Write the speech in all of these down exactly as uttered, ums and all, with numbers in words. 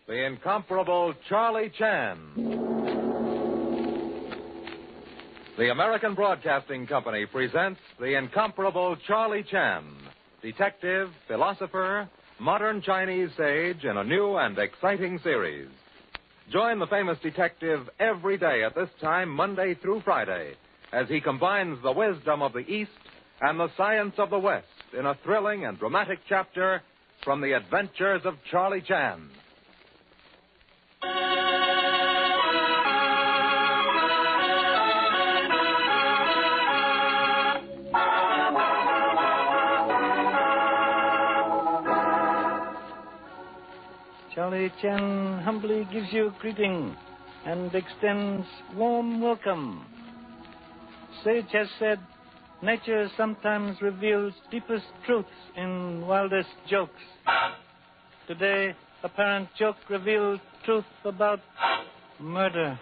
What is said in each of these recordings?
the incomparable Charlie Chan. The American Broadcasting Company presents the incomparable Charlie Chan, detective, philosopher, modern Chinese sage in a new and exciting series. Join the famous detective every day at this time, Monday through Friday, as he combines the wisdom of the East and the science of the West in a thrilling and dramatic chapter from the adventures of Charlie Chan. Charlie Chan humbly gives you greeting and extends warm welcome. Sage has said, nature sometimes reveals deepest truths in wildest jokes. Today, apparent joke reveals truth about murder.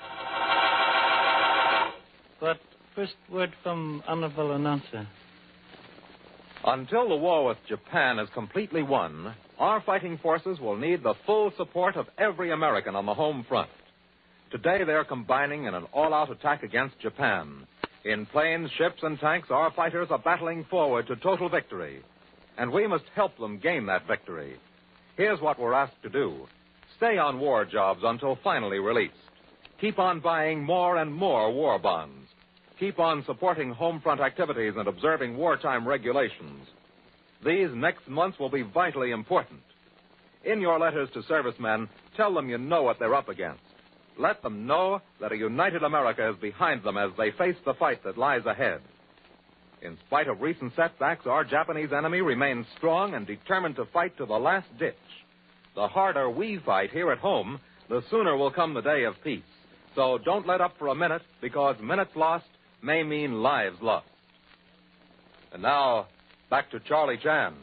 But first word from honorable announcer. Until the war with Japan is completely won, our fighting forces will need the full support of every American on the home front. Today, they're combining in an all-out attack against Japan. In planes, ships, and tanks, our fighters are battling forward to total victory. And we must help them gain that victory. Here's what we're asked to do. Stay on war jobs until finally released. Keep on buying more and more war bonds. Keep on supporting home front activities and observing wartime regulations. These next months will be vitally important. In your letters to servicemen, tell them you know what they're up against. Let them know that a united America is behind them as they face the fight that lies ahead. In spite of recent setbacks, our Japanese enemy remains strong and determined to fight to the last ditch. The harder we fight here at home, the sooner will come the day of peace. So don't let up for a minute, because minutes lost may mean lives lost. And now, back to Charlie Chan.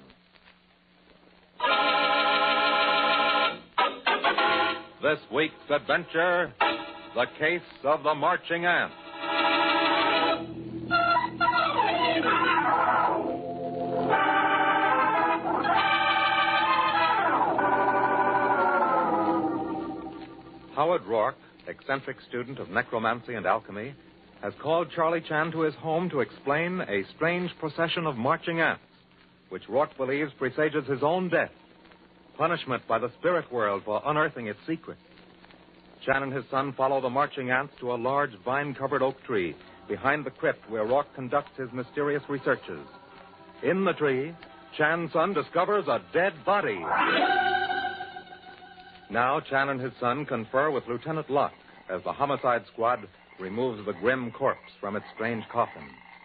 This week's adventure, the case of the marching ant. Howard Rourke, eccentric student of necromancy and alchemy, has called Charlie Chan to his home to explain a strange procession of marching ants, which Rourke believes presages his own death, punishment by the spirit world for unearthing its secret. Chan and his son follow the marching ants to a large vine-covered oak tree behind the crypt where Rourke conducts his mysterious researches. In the tree, Chan's son discovers a dead body. Now Chan and his son confer with Lieutenant Locke as the homicide squad removes the grim corpse from its strange coffin.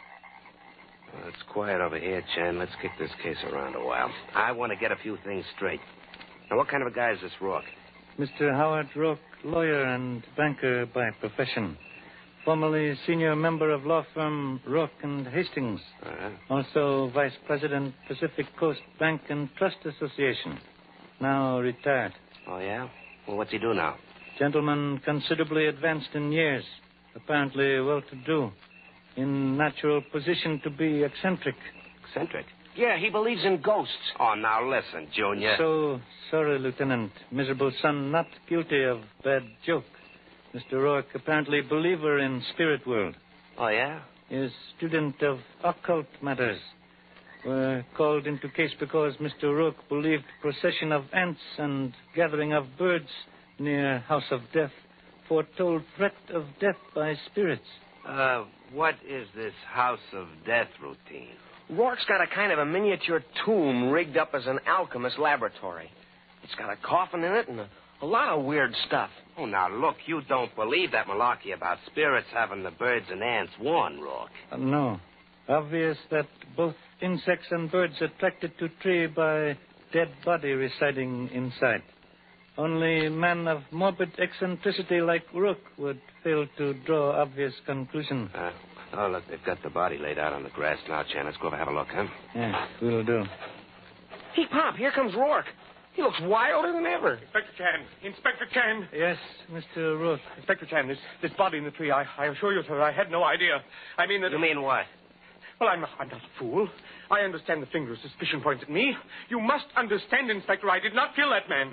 Well, it's quiet over here, Chan. Let's kick this case around a while. I want to get a few things straight. Now, what kind of a guy is this Rourke? Mister Howard Rourke, lawyer and banker by profession. Formerly senior member of law firm Rourke and Hastings. Uh-huh. Also vice president, Pacific Coast Bank and Trust Association. Now retired. Oh, yeah? Well, what's he do now? Gentleman considerably advanced in years. Apparently well-to-do. In natural position to be eccentric. Eccentric? Yeah, he believes in ghosts. Oh, now listen, Junior. So sorry, Lieutenant. Miserable son not guilty of bad joke. Mister Rourke apparently believer in spirit world. Oh, yeah? Is student of occult matters. Were called into case because Mister Rourke believed procession of ants and gathering of birds near House of Death foretold threat of death by spirits. Uh, what is this House of Death routine? Rourke's got a kind of a miniature tomb rigged up as an alchemist laboratory. It's got a coffin in it and a, a lot of weird stuff. Oh, now, look, you don't believe that malarkey about spirits having the birds and ants warn, Rourke. Uh, no. Obvious that both insects and birds attracted to tree by dead body residing inside. Only man of morbid eccentricity like Rourke would fail to draw obvious conclusion. Uh, oh, look, they've got the body laid out on the grass now, Chan. Let's go over and have a look, huh? Yeah, we'll do. Hey, Pop, here comes Rourke. He looks wilder than ever. Inspector Chan. Inspector Chan. Yes, Mister Rourke. Inspector Chan, this, this body in the tree, I, I assure you, sir, I had no idea. I mean that... You mean what? Well, I'm, I'm not a fool. I understand the finger of suspicion points at me. You must understand, Inspector, I did not kill that man.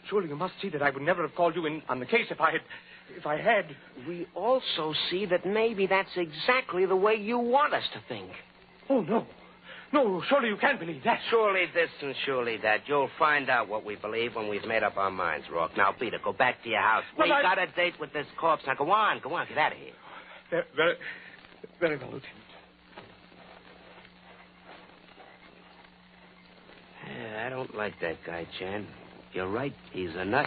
surely you must see that I would never have called you in on the case if I had... If I had... We also see that maybe that's exactly the way you want us to think. Oh, no. No, surely you can't believe that. Surely this and surely that. You'll find out what we believe when we've made up our minds, Rourke. Now, Peter, go back to your house. But we I... got a date with this corpse. Now, go on, go on, get out of here. Very, very, very well, Lieutenant. Yeah, I don't like that guy, Chan. You're right, he's a nut.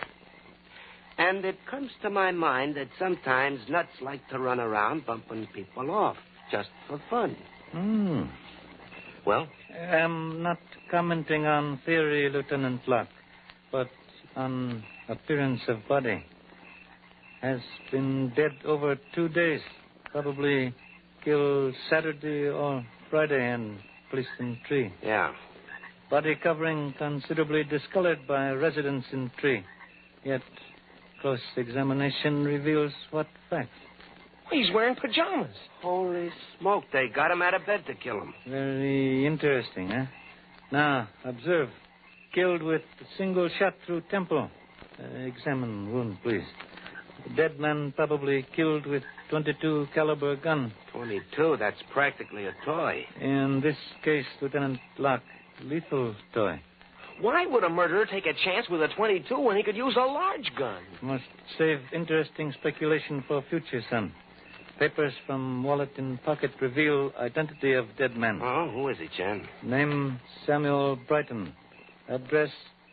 And it comes to my mind that sometimes nuts like to run around bumping people off, just for fun. Hmm. Well? I'm not commenting on theory, Lieutenant Locke, but on appearance of body. Has been dead over two days. Probably killed Saturday or Friday and placed in tree. Yeah. Body covering considerably discolored by residence in tree. Yet close examination reveals what fact? He's wearing pajamas. Holy smoke, they got him out of bed to kill him. Very interesting, eh? Now, observe. Killed with a single shot through temple. Uh, examine wound, please. The dead man probably killed with twenty-two caliber gun. twenty-two? That's practically a toy. In this case, Lieutenant Locke, lethal toy. Why would a murderer take a chance with a twenty-two when he could use a large gun? Must save interesting speculation for future, son. Papers from wallet in pocket reveal identity of dead man. Oh, who is he, Chan? Name Samuel Brighton. Address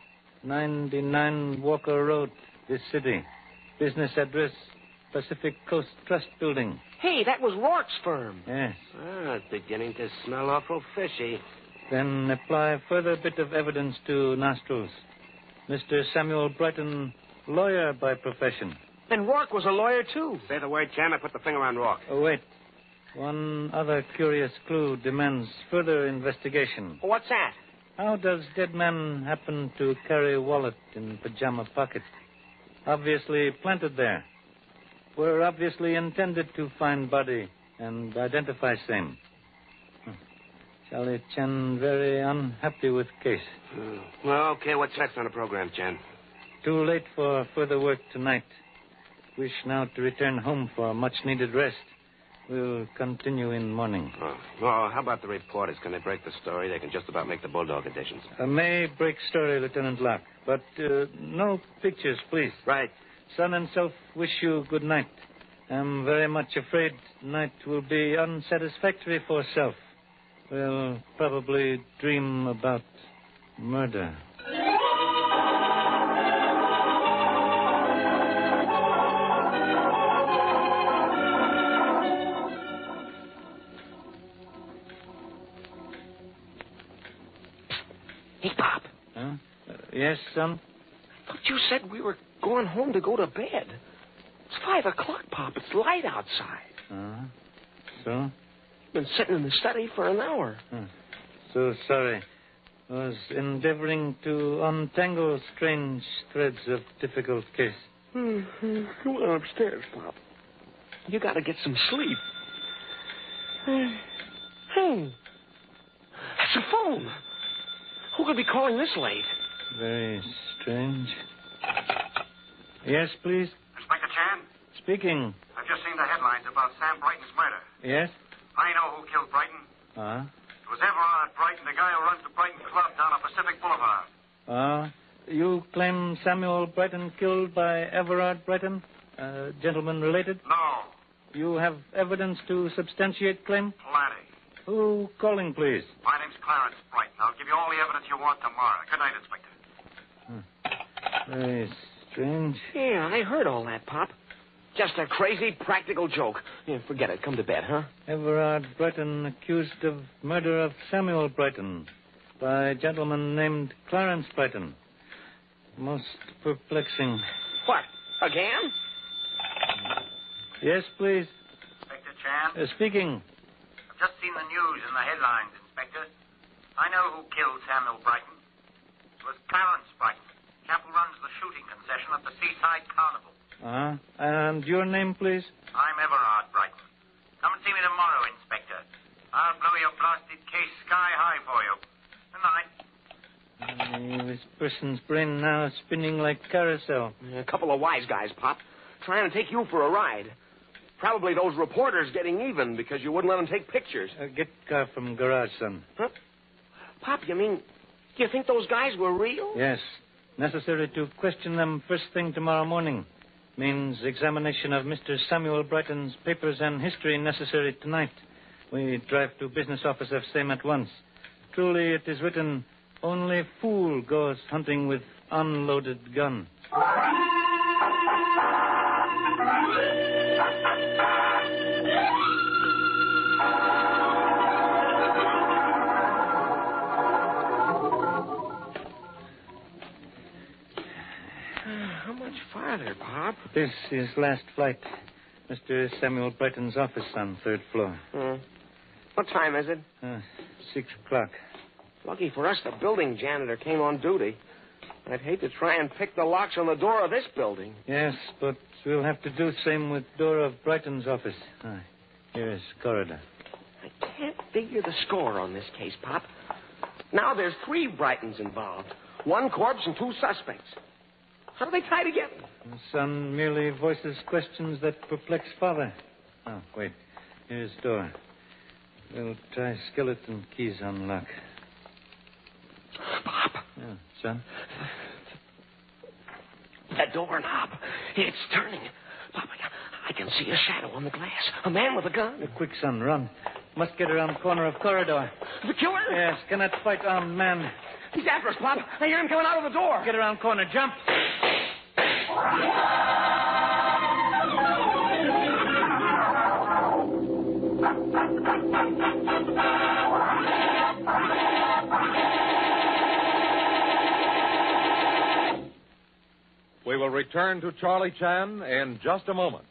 ninety-nine Walker Road, this city. Business address Pacific Coast Trust Building. Hey, that was Rourke's firm. Yes. Ah, it's beginning to smell awful fishy. Then apply further bit of evidence to nostrils. Mister Samuel Brighton, lawyer by profession. And Rourke was a lawyer, too. Say the word, Chan, I put the finger on Rourke. Oh, wait. One other curious clue demands further investigation. What's that? How does dead man happen to carry wallet in pajama pocket? Obviously planted there. Were obviously intended to find body and identify same. Charlie Chen very unhappy with case. Hmm. Well, okay, what's next on the program, Chan? Too late for further work tonight. Wish now to return home for much-needed rest. We'll continue in morning. Oh. Well, how about the reporters? Can they break the story? They can just about make the Bulldog editions. A may break story, Lieutenant Locke, but uh, no pictures, please. Right. Son and self wish you good night. I'm very much afraid night will be unsatisfactory for self. We'll probably dream about murder. Hey, Pop. Huh? Uh, yes, son? But you said we were going home to go to bed. It's five o'clock, Pop. It's light outside. Uh-huh. So? Been sitting in the study for an hour. Huh. So sorry. Was endeavoring to untangle strange threads of difficult case. Mm-hmm. Go on upstairs, Pop. You got to get some sleep. Hey. That's a phone. Who could be calling this late? Very strange. Yes, please. Inspector Chan? Speaking. I've just seen the headlines about Sam Brighton's murder. Yes? I know who killed Brighton. Ah. It was Everard Brighton, the guy who runs the Brighton Club down on Pacific Boulevard. Ah. You claim Samuel Brighton killed by Everard Brighton? Uh, gentleman related? No. You have evidence to substantiate claim? Plenty. Who calling, please? My name's Clarence Brighton. I'll give you all the evidence you want tomorrow. Good night, Inspector. Very strange. Yeah, I heard all that, Pop. Just a crazy practical joke. Yeah, forget it. Come to bed, huh? Everard Brighton accused of murder of Samuel Brighton by a gentleman named Clarence Brighton. Most perplexing. What? Again? Yes, please. Inspector Chan? Uh, speaking. I've just seen the news in the headlines, Inspector. I know who killed Samuel Brighton. It was Clarence Brighton. Chap who runs the shooting concession at the Seaside Carnival. Uh-huh. And your name, please? I'm Everard Brighton. Come and see me tomorrow, Inspector. I'll blow your blasted case sky high for you. Good night. Uh, this person's brain now is spinning like carousel. A couple of wise guys, Pop, trying to take you for a ride. Probably those reporters getting even because you wouldn't let them take pictures. Uh, get car from garage, son. Huh? Pop, you mean, you think those guys were real? Yes. Necessary to question them first thing tomorrow morning. Means examination of Mister Samuel Brighton's papers and history necessary tonight. We drive to business office of same at once. Truly, it is written, only fool goes hunting with unloaded gun. How much farther, Pop? This is last flight. Mister Samuel Brighton's office on third floor. Hmm. What time is it? Uh, six o'clock. Lucky for us, the building janitor came on duty. I'd hate to try and pick the locks on the door of this building. Yes, but we'll have to do the same with door of Brighton's office. Ah, here is corridor. I can't figure the score on this case, Pop. Now there's three Brightons involved. One corpse and two suspects. How do they tie together? The son merely voices questions that perplex father. Oh, wait. Here's door. We'll try skeleton keys on lock. Pop. Yeah, son? That doorknob. It's turning. Pop, I can see a shadow on the glass. A man with a gun. Uh, quick, son, run. Must get around corner of corridor. The killer? Yes, cannot fight armed man. He's after us, Pop. I hear him coming out of the door. Get around corner. Jump. We will return to Charlie Chan in just a moment.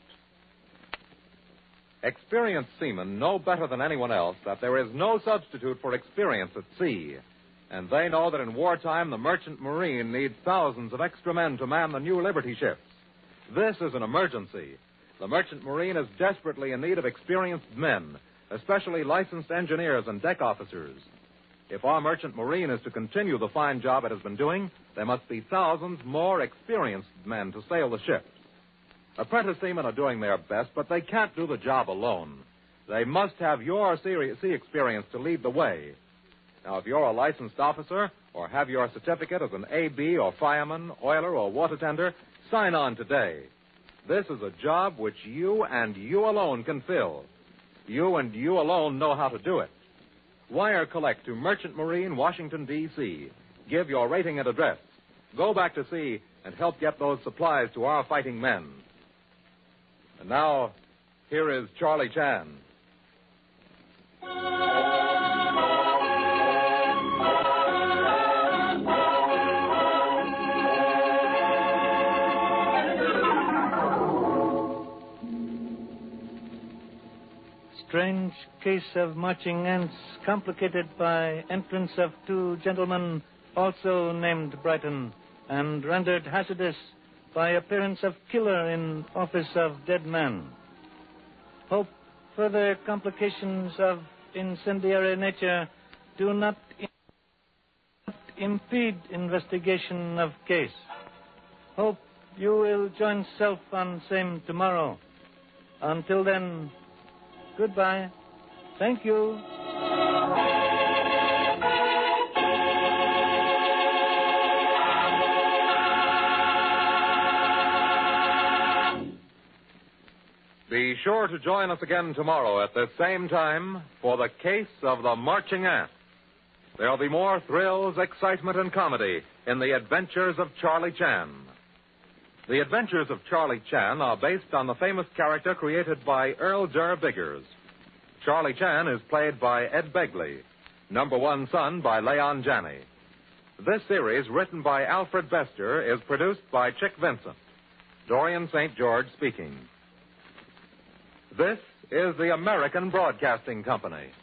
Experienced seamen know better than anyone else that there is no substitute for experience at sea. And they know that in wartime, the merchant marine needs thousands of extra men to man the new Liberty ships. This is an emergency. The merchant marine is desperately in need of experienced men, especially licensed engineers and deck officers. If our merchant marine is to continue the fine job it has been doing, there must be thousands more experienced men to sail the ships. Apprentice seamen are doing their best, but they can't do the job alone. They must have your sea experience to lead the way. Now, if you're a licensed officer or have your certificate as an A B or fireman, oiler, or water tender, sign on today. This is a job which you and you alone can fill. You and you alone know how to do it. Wire collect to Merchant Marine, Washington, D C Give your rating and address. Go back to sea and help get those supplies to our fighting men. And now, here is Charlie Chan. Strange case of marching ants complicated by entrance of two gentlemen also named Brighton and rendered hazardous by appearance of killer in office of dead man. Hope further complications of incendiary nature do not impede investigation of case. Hope you will join self on same tomorrow. Until then, goodbye. Thank you. Be sure to join us again tomorrow at the same time for the case of the Marching Ant. There'll be more thrills, excitement, and comedy in the adventures of Charlie Chan. The adventures of Charlie Chan are based on the famous character created by Earl Durr Biggers. Charlie Chan is played by Ed Begley, number one son by Leon Janney. This series, written by Alfred Bester, is produced by Chick Vincent. Dorian Saint George speaking. This is the American Broadcasting Company.